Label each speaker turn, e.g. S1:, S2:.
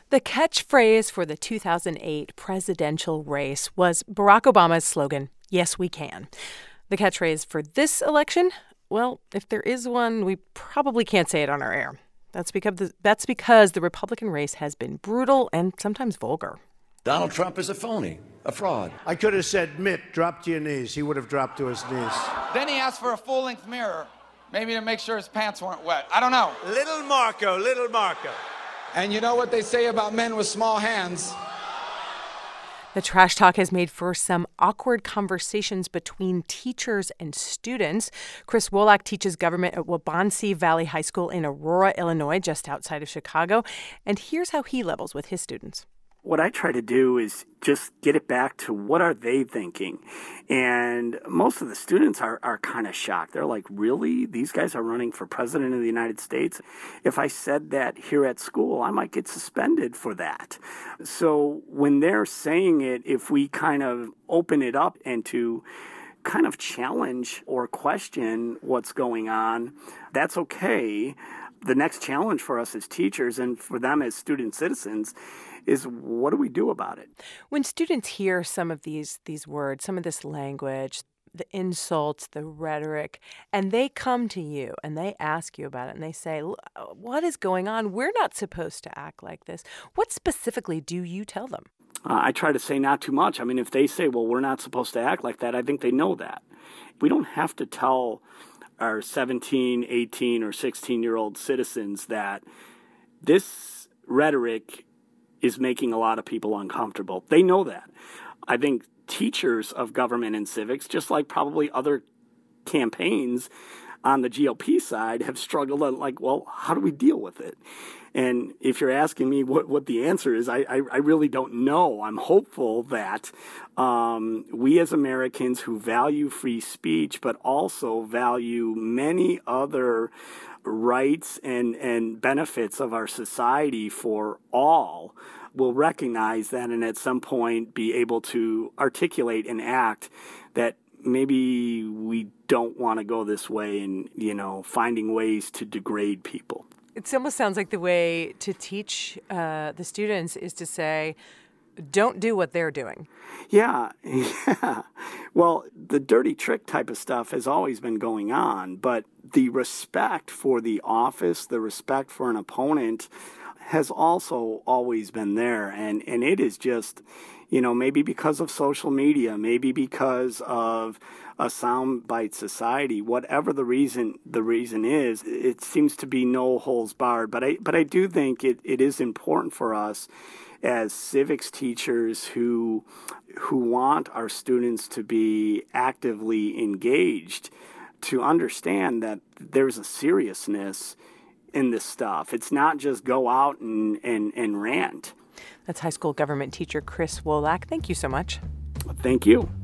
S1: The catchphrase for the 2008 presidential race was Barack Obama's slogan, "Yes, we can." The catchphrase for this election, well, if there is one, we probably can't say it on our air. That's because the Republican race has been brutal and sometimes vulgar.
S2: Donald Trump is a phony, a fraud.
S3: I could have said, Mitt, drop to your knees. He would have dropped to his knees.
S4: Then he asked for a full-length mirror, maybe to make sure his pants weren't wet. I don't know.
S3: Little Marco.
S4: And you know what they say about men with small hands?
S1: The trash talk has made for some awkward conversations between teachers and students. Chris Wolak teaches government at Waubonsee Valley High School in Aurora, Illinois, just outside of Chicago. And here's how he levels with his students.
S5: What I try to do is just get it back to what are they thinking. And most of the students are kind of shocked. They're like, really? These guys are running for president of the United States? If I said that here at school, I might get suspended for that. So when they're saying it, if we kind of open it up and to kind of challenge or question what's going on, that's okay. The next challenge for us as teachers and for them as student citizens is, what do we do about it?
S1: When students hear some of these words, some of this language, the insults, the rhetoric, and they come to you and they ask you about it and they say, what is going on? We're not supposed to act like this. What specifically do you tell them?
S5: I try to say not too much. I mean, if they say, well, we're not supposed to act like that, I think they know that. We don't have to tell our 17, 18, or 16-year-old citizens that this rhetoric is making a lot of people uncomfortable. They know that. I think teachers of government and civics, just like probably other campaigns on the GOP side, have struggled on, like, well, how do we deal with it? And if you're asking me what the answer is, I really don't know. I'm hopeful that we as Americans who value free speech, but also value many other rights and benefits of our society for all, will recognize that and at some point be able to articulate and act that maybe we don't want to go this way and, finding ways to degrade people.
S1: It almost sounds like the way to teach the students is to say, don't do what they're doing.
S5: Yeah. Well, the dirty trick type of stuff has always been going on, but the respect for the office, the respect for an opponent has also always been there. And it is just, maybe because of social media, maybe because of a soundbite society, whatever the reason is, it seems to be no holds barred. But I do think it is important for us as civics teachers who want our students to be actively engaged to understand that there's a seriousness in this stuff. It's not just go out and rant.
S1: That's high school government teacher Chris Wolak. Thank you so much.
S5: Thank you.